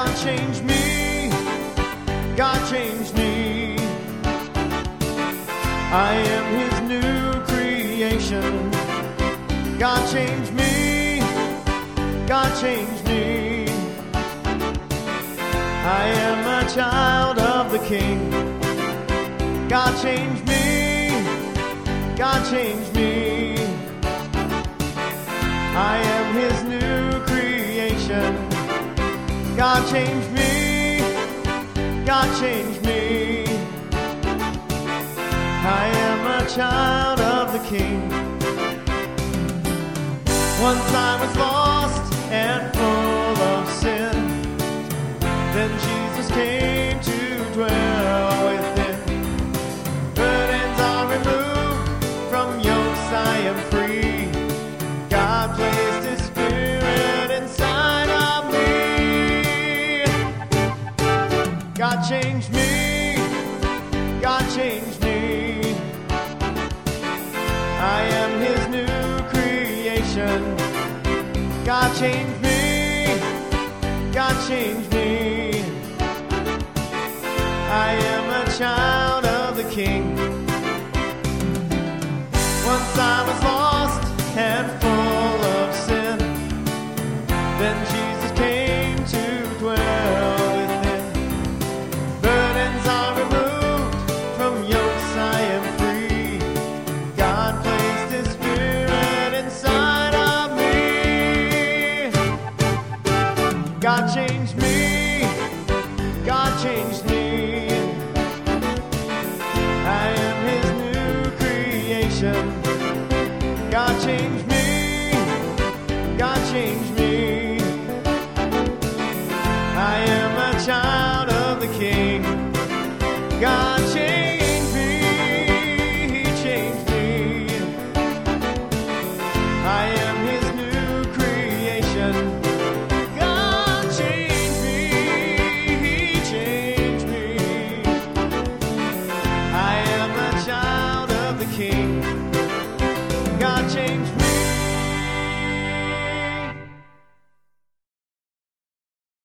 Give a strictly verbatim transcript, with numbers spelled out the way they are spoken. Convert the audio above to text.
God changed me. God changed me. I am His new creation. God changed me. God changed me. I am a child of the King. God changed me. God changed me. I am His new creation. God changed me. God changed me. I am a child of the King. Once I was lost and full of sin. Then Jesus came to dwell within. Burdens are removed, from yokes I am free. God placed His Spirit inside of me. God changed me. God changed me. I am His new creation. God changed me. God changed me. I am a child of the King. Once I was lost and full of sin. Then Jesus came to dwell within. Burdens are removed, from yokes I am free. God placed His Spirit inside of me. God changed me. God changed me. I am His new creation. God changed me. God changed me. I am a child of the King. God changed